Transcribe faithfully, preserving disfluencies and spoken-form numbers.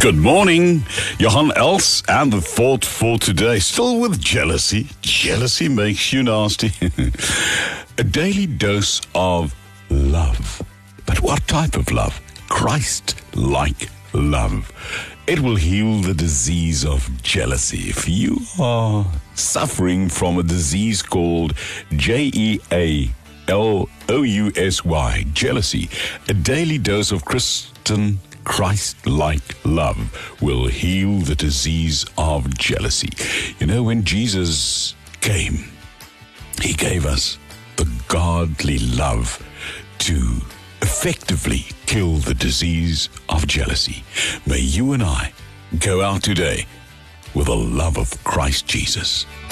Good morning, Johan Els, and the thought for today, still with jealousy. Jealousy makes you nasty. A daily dose of love. But what type of love? Christ-like love. It will heal the disease of jealousy. If you are suffering from a disease called J E A L O U S Y, jealousy, a daily dose of Christian Christ-like love will heal the disease of jealousy. You know, when Jesus came, he gave us the godly love to effectively kill the disease of jealousy. May you and I go out today with the love of Christ Jesus.